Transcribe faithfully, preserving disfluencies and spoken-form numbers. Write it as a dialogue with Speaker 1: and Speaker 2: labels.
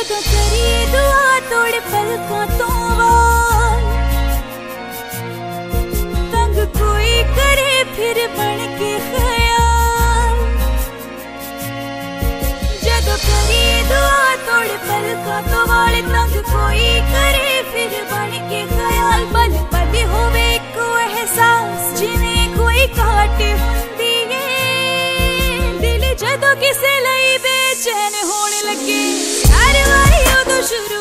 Speaker 1: जदों करिए दुआ तोड़े पलकों तो वाल, तंग कोई करे फिर बन के ख्याल। जदों करिए दुआ तोड़े पलकों तो वाल, तंग कोई करे फिर बन के ख्याल। पल पल होवे को एहसास जिवें कोई काट हुंदी है, दिल जदों किसे लई बेचैन होने लगे। हर वारी उदों शुरू